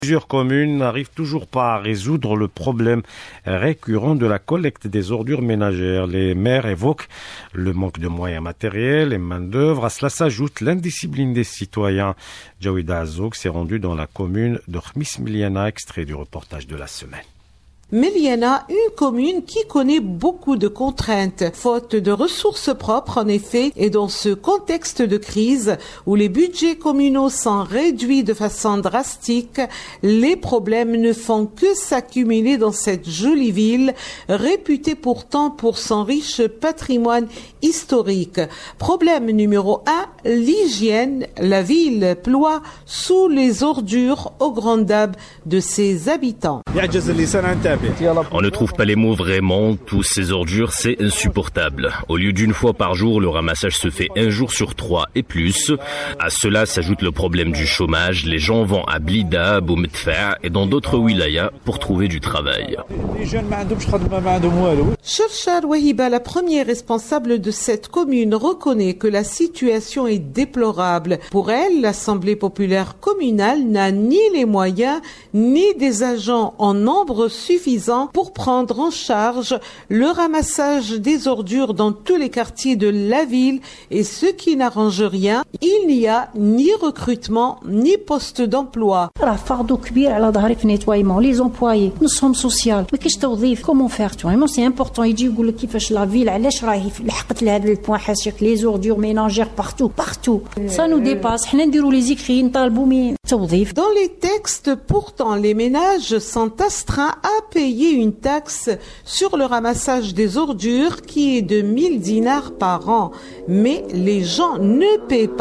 Plusieurs communes n'arrivent toujours pas à résoudre le problème récurrent de la collecte des ordures ménagères. Les maires évoquent le manque de moyens matériels et main-d'œuvre. À cela s'ajoute l'indiscipline des citoyens. Jawida Azouk s'est rendu dans la commune de Khmis Miliana, extrait du reportage de la semaine. Miliana, une commune qui connaît beaucoup de contraintes, faute de ressources propres en effet, et dans ce contexte de crise où les budgets communaux sont réduits de façon drastique, les problèmes ne font que s'accumuler dans cette jolie ville, réputée pourtant pour son riche patrimoine historique. Problème numéro 1, l'hygiène. La ville ploie sous les ordures aux grandes dames de ses habitants. On ne trouve pas les mots vraiment, tous ces ordures, c'est insupportable. Au lieu d'une fois par jour, le ramassage se fait un jour sur 3 et plus. À cela s'ajoute le problème du chômage. Les gens vont à Blida, Boumedfa et dans d'autres wilayas pour trouver du travail. Cherchar Wahiba, la première responsable de cette commune, reconnaît que la situation est déplorable. Pour elle, l'Assemblée populaire communale n'a ni les moyens, ni des agents en nombre suffisant pour prendre en charge le ramassage des ordures dans tous les quartiers de la ville, et ce qui n'arrange rien, il n'y a ni recrutement ni poste d'emploi. Les employés, nous sommes sociaux. Mais qu'est-ce que comment faire? C'est important. Il dit que la ville, les ordures ménagères partout. Ça nous dépasse. Les écrits, dans les textes, pourtant, les ménages sont astreints à payer une taxe sur le ramassage des ordures qui est de 1000 dinars par an. Mais les gens ne paient pas.